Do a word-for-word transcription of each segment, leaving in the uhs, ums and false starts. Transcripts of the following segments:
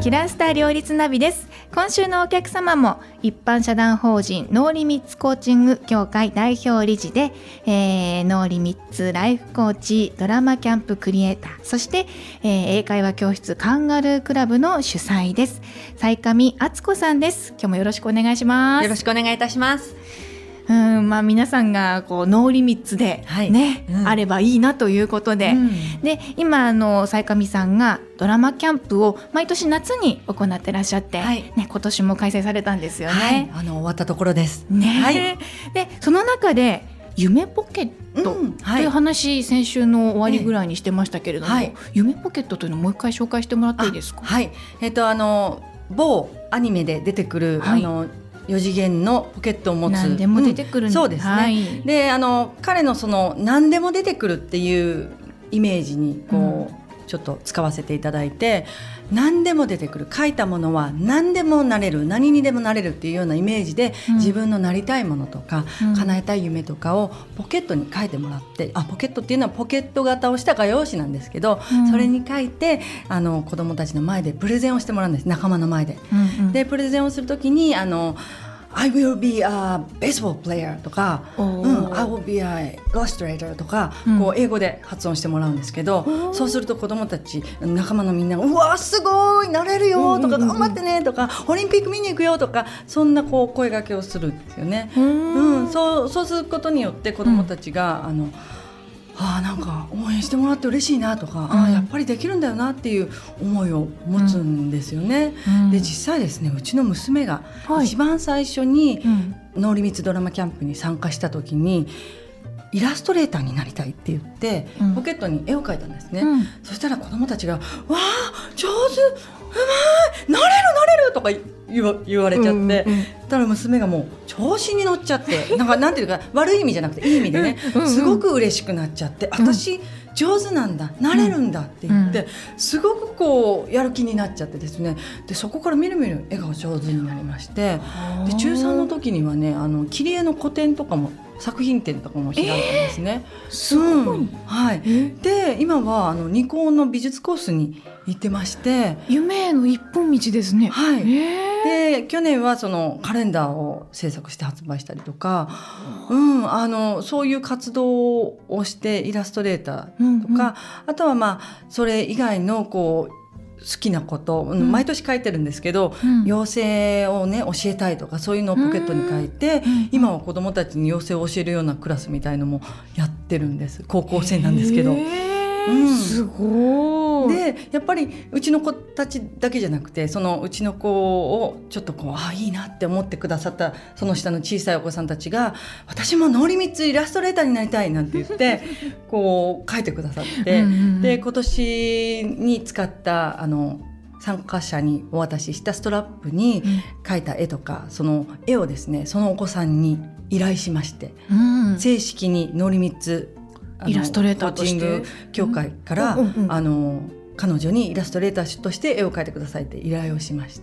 キラースター両立ナビです。今週のお客様も一般社団法人ノーリミッツコーチング協会代表理事で、えー、ノーリミッツライフコーチ、ドラマキャンプクリエイター、そして、えー、英会話教室カンガルークラブの主催です。斉上敦子さんです。今日もよろしくお願いします。 よろしくお願いいたします。 うん、まあ、皆さんがこうノーリミッツで、 はいね、 うん、 あればいいなということで、うん、で今あの斉上さんがドラマキャンプを毎年夏に行ってらっしゃって、はいね、今年も開催されたんですよね。 はい、あの終わったところです、 ねはい、 でその中で夢ポケットという話、うんはい、先週の終わりぐらいにしてましたけれども、はい、夢ポケットというのをもう一回紹介してもらっていいですか。 はい、えーと、あの某アニメで出てくる、はい、あのよ次元のポケットを持つ、 何でも出てくるん、 うん、そうですね、はい、であの彼のその何でも出てくるっていうイメージにこう、うん、ちょっと使わせていただいて、何でも出てくる、書いたものは何でもなれる、何にでもなれるっていうようなイメージで、うん、自分のなりたいものとか、うん、叶えたい夢とかをポケットに書いてもらって、あポケットっていうのはポケット型をした画用紙なんですけど、うん、それに書いてあの子どもたちの前でプレゼンをしてもらうんです。仲間の前で、うんうん、でプレゼンをするときにあのI will be a baseball player とか、うん、I will be a illustrator とか、うん、こう英語で発音してもらうんですけど、そうすると子どもたち仲間のみんながうわすごいなれるよとか、頑張ってねとか、オリンピック見に行くよとか、そんなこう声掛けをするんですよね。うん、そう、そうすることによって子どもたちが、うん、あのあなんか応援してもらって嬉しいなとか、うん、あやっぱりできるんだよなっていう思いを持つんですよね、うん、で実際ですね、うちの娘が一番最初にノーリミッツドラマキャンプに参加した時にイラストレーターになりたいって言って、うん、ポケットに絵を描いたんですね、うん、そしたら子どもたちがわあ上手、うまい、なれるなれるとか言わ、言われちゃって、うんうん、だから娘がもう調子に乗っちゃってなんかなんていうか悪い意味じゃなくていい意味でね、うんうん、すごく嬉しくなっちゃって、うん、私上手なんだ、なれるんだって言って、うん、すごくこうやる気になっちゃってですね、でそこからみるみる絵が上手になりまして、で中さんの時にはね、あの切り絵の個展とかも作品展とかも開いたんですね、 えー、すごい、 うんはい、で今はあのニコンの美術コースに行ってまして、 夢への一本道ですね、 はい、 えー、で去年はそのカレンダーを制作して発売したりとか、うん、あのそういう活動をしてイラストレーターとか、うんうん、あとはまあそれ以外のこう好きなこと、うん、毎年書いてるんですけど、うん、妖精をね教えたいとかそういうのをポケットに書いて、うん、今は子どもたちに妖精を教えるようなクラスみたいのもやってるんです。高校生なんですけど、 うん、すごい。 でやっぱりうちの子たちだけじゃなくて、そのうちの子をちょっとこうあいいなって思ってくださったその下の小さいお子さんたちが、私もノーリミッツイラストレーターになりたいなんて言ってこう書いてくださってうん、うん、で今年に使ったあの参加者にお渡ししたストラップに描いた絵とか、その絵をですねそのお子さんに依頼しまして、うん、正式にノーリミッツイラストレーターとしてコーチング協会から、うんうんうん、あの彼女にイラストレーターとして絵を描いてくださいって依頼をしまして、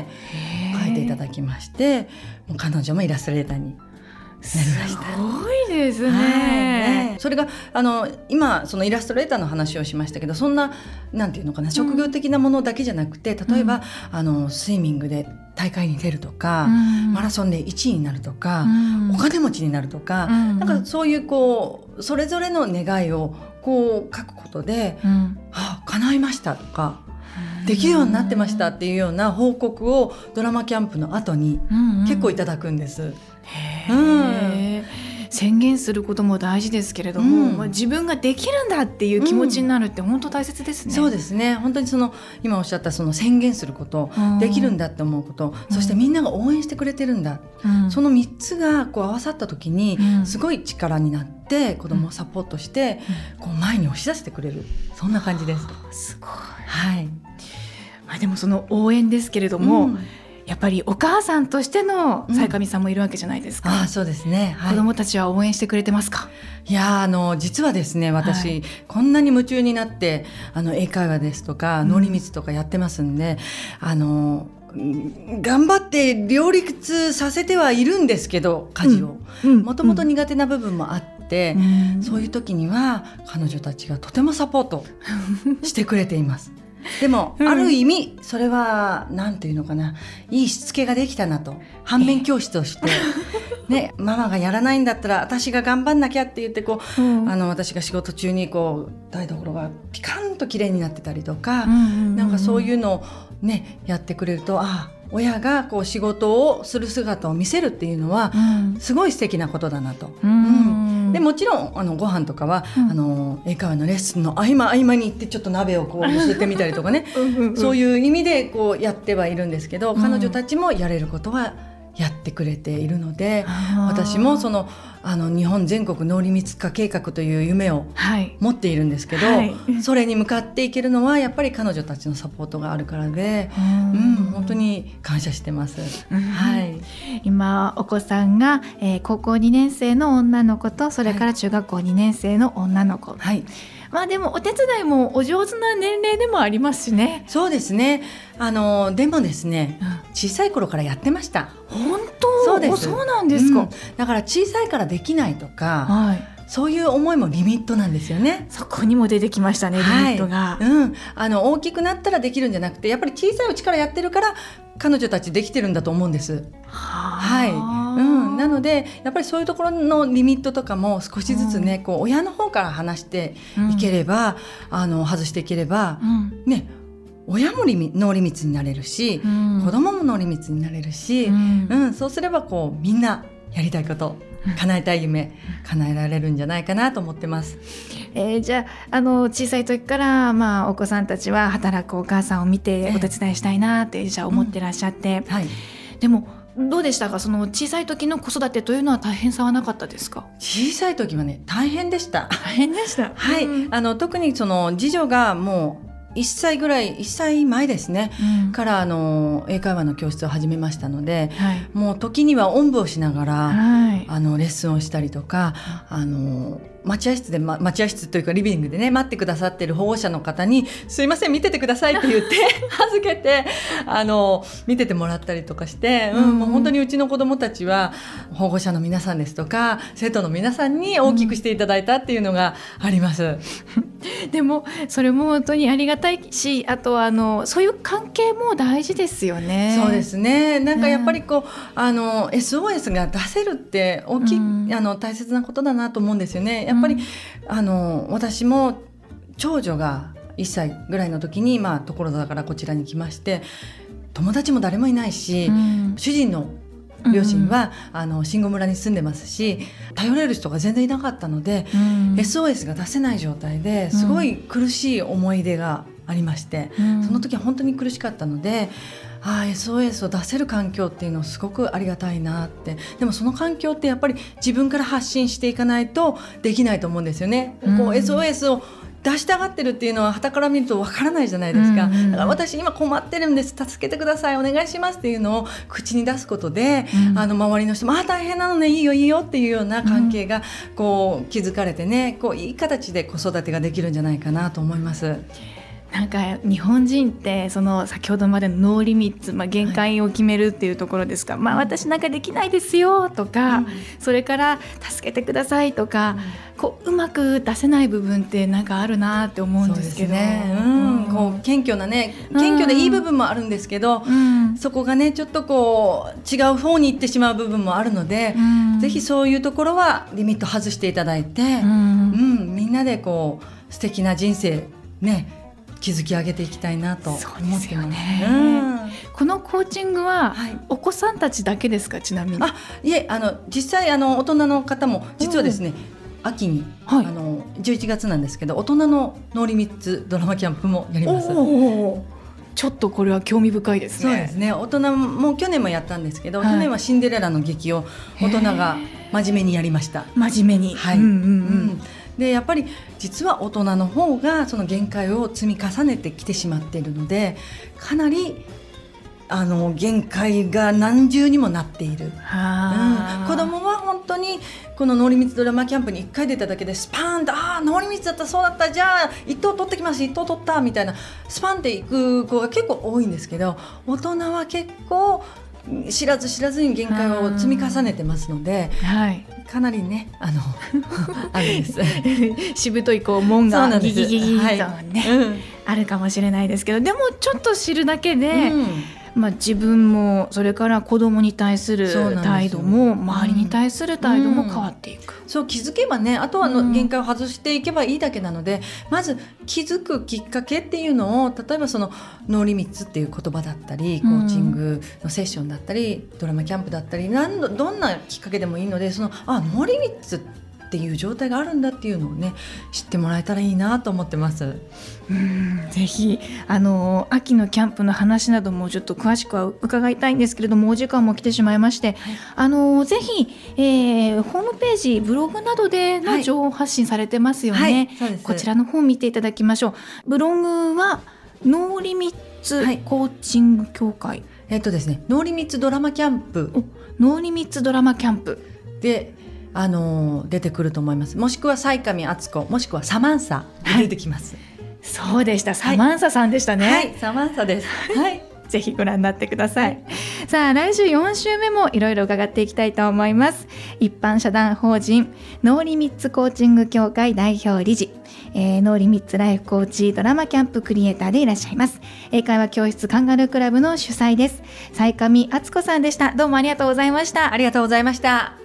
描いていただきまして、もう彼女もイラストレーターになりました。 すごいです ね,、 ねそれがあの今そのイラストレーターの話をしましたけど、そんななんていうのかな、職業的なものだけじゃなくて、例えば、うん、あのスイミングで大会に出るとか、うん、マラソンでいちいになるとか、うん、お金持ちになるとか、うん、なんかそういうこうそれぞれの願いをこう書くことで、うん、あ叶いましたとか、うん、できるようになってましたっていうような報告をドラマキャンプの後に結構いただくんです、うんうん、 へー、宣言することも大事ですけれども、うんまあ、自分ができるんだっていう気持ちになるって本当大切ですね、 うん、そうですね。本当にその今おっしゃったその宣言すること、うん、できるんだって思うこと、そしてみんなが応援してくれてるんだ、うん、そのみっつがこう合わさった時にすごい力になって子供をサポートしてこう前に押し出してくれる、そんな感じです。 すごい、 はいまあ、でもその応援ですけれども、うんやっぱりお母さんとしての斉上さんもいるわけじゃないですか、 うん、あそうですね、はい、 子供たちは応援してくれてますか？ いやあの実はですね、私、はい、こんなに夢中になってあの英会話ですとか、うん、ノーリミッツとかやってますんで、あの頑張って両立させてはいるんですけど、家事をもともと苦手な部分もあって、うん、そういう時には彼女たちがとてもサポートしてくれていますでも、 うん、 ある意味それはなんていうのかな、いいしつけができたなと、反面教師として、ね、ママがやらないんだったら私が頑張んなきゃって言ってこう、うん、あの私が仕事中にこう台所がピカンと綺麗になってたりとか、うんうんうん、なんかそういうのを、ね、やってくれると、あ親がこう仕事をする姿を見せるっていうのは、うん、すごい素敵なことだなと、うんうん、でもちろんあのご飯とかは、うん、あの英会話のレッスンの合間合間に行ってちょっと鍋をこうすってみたりとかねうんうん、うん、そういう意味でこうやってはいるんですけど、うん、彼女たちもやれることはやってくれているので、私もそのあの日本全国脳リミッツ化計画という夢を持っているんですけど、はいはい、それに向かっていけるのはやっぱり彼女たちのサポートがあるからで、うん、本当に感謝してます、 うんはい、今お子さんが、えー、高校にねん生の女の子と、それから中学校にねん生の女の子、はい、まあ、でもお手伝いもお上手な年齢でもありますしね。 そうですね、あのでもですね、うん、小さい頃からやってました。 本当？ そうです。 そうなんですか、うん、 だから小さいからできないとか、はい、そういう思いもリミットなんですよね。 そこにも出てきましたね、リミットが、 はい、うん、あの大きくなったらできるんじゃなくて、やっぱり小さいうちからやってるから彼女たちできてるんだと思うんです。はい、うん、なのでやっぱりそういうところのリミットとかも少しずつね、うん、こう親の方から話していければ、うん、あの外していければ、うん、ね、親もリミノーリミッツになれるし、うん、子供もノーリミッツになれるし、うんうん、そうすればこうみんなやりたいこと、叶えたい夢、叶えられるんじゃないかなと思ってます。 えー、じゃあ、あの小さい時から、まあ、お子さんたちは働くお母さんを見てお手伝いしたいなってじゃあ思ってらっしゃって、うんはい、でもどうでしたか、その小さい時の子育てというのは大変さはなかったですか？ 小さい時はね、大変でした。 大変でした、 はい、うん、あの特にその次女がもういっさいぐらい、いっさいまえですね、うん、からあの英会話の教室を始めましたので、はい、もう時にはおんぶをしながら、はい、あのレッスンをしたりとか、あの待合室で、ま、待合室というかリビングでね待ってくださっている保護者の方にすいません見ててくださいって言って預けてあの見ててもらったりとかして、うんうん、もう本当にうちの子どもたちは保護者の皆さんですとか生徒の皆さんに大きくしていただいたっていうのがあります、うん、 でもそれも本当にありがたいし、あとはあのそういう関係も大事ですよね。 そうですね、なんかやっぱりこう、うん、あの エスオーエス が出せるって大きい、うん、あの大切なことだなと思うんですよね。やっぱり、うん、あの私も長女がいっさいぐらいの時に、まあ、所沢からこちらに来まして、友達も誰もいないし、うん、主人の両親は、うん、あの慎吾村に住んでますし、頼れる人が全然いなかったので、うん、エスオーエス が出せない状態ですごい苦しい思い出がありまして、うん、その時は本当に苦しかったので、あ エスオーエス を出せる環境っていうのはすごくありがたいなって。でもその環境ってやっぱり自分から発信していかないとできないと思うんですよね、うん、こう エスオーエス を出したがってるっていうのは傍から見るとわからないじゃないですか、うんうんうん、だから私今困ってるんです、助けてください、お願いしますっていうのを口に出すことで、うん、あの周りの人もあ大変なのね、いいよいいよっていうような関係がこう築かれてね、こういい形で子育てができるんじゃないかなと思います。 なんか日本人ってその先ほどまでのノーリミッツ、まあ、限界を決めるっていうところですか、はい、まあ、私なんかできないですよとか、うん、それから助けてくださいとか、うん、こううまく出せない部分ってなんかあるなって思うんですけど、 そうですね、うん、こう謙虚なね、謙虚でいい部分もあるんですけど、うん、そこがねちょっとこう違う方に行ってしまう部分もあるので、うん、ぜひそういうところはリミット外していただいて、うんうん、みんなでこう素敵な人生ね築き上げていきたいなと思ってます。そうですよね、うん、 このコーチングはお子さんたちだけですか？ちなみに。 あいえ、あの実際あの大人の方も実はですね、秋に、はい、あのじゅういちがつなんですけど大人のノーリミッツドラマキャンプもやります。 おー、ちょっとこれは興味深いですね。 そうですね、大人も去年もやったんですけど、はい、去年はシンデレラの劇を大人が真面目にやりました。 真面目に、 はい、うんうんうん、でやっぱり実は大人の方がその限界を積み重ねてきてしまっているので、かなりあの限界が何重にもなっている、うん、子供は本当にこのノーリミッツドラマキャンプにいっかい出ただけでスパーンと、あーノーリミッツだったそうだった、じゃあいっ等取ってきますいっ等取ったみたいなスパンっていく子が結構多いんですけど、大人は結構知らず知らずに限界を積み重ねてますので、 はい、 かなりねあのあるんですしぶといこう門がギギギギとね、 はいうん、 あるかもしれないですけど、でもちょっと知るだけで、うんまあ、自分もそれから子供に対する態度も周りに対する態度も変わっていく、 うん、そう気づけばね、あとはの限界を外していけばいいだけなので、うん、まず気づくきっかけっていうのを、例えばそのノーリミッツっていう言葉だったり、コーチングのセッションだったり、ドラマキャンプだったり、何度どんなきっかけでもいいので、そのあノーリミッツっていう状態があるんだっていうのをね知ってもらえたらいいなと思ってます。 うんぜひあの秋のキャンプの話などもちょっと詳しくは伺いたいんですけれども、お時間も来てしまいまして、はい、あのぜひ、えー、ホームページブログなどでの情報発信されてますよね、はいはい、こちらの方見ていただきましょう。ブログはノーリミッツコーチング協会、はい、 えっとですねノーリミッツドラマキャンプノーリミッツドラマキャンプであの出てくると思います。もしくは西上敦子、もしくはサマンサ出てきます、 はい、そうでした、サマンサさんでしたね。 はい、はい、サマンサです、はい、 ぜひご覧になってください、はい、さあ来週よん週目もいろいろ伺っていきたいと思います。一般社団法人ノーリミッツコーチング協会代表理事、えー、ノーリミッツライフコーチドラマキャンプクリエイターでいらっしゃいます英会話教室カンガルークラブの主催です西上敦子さんでした。どうもありがとうございました。 ありがとうございました。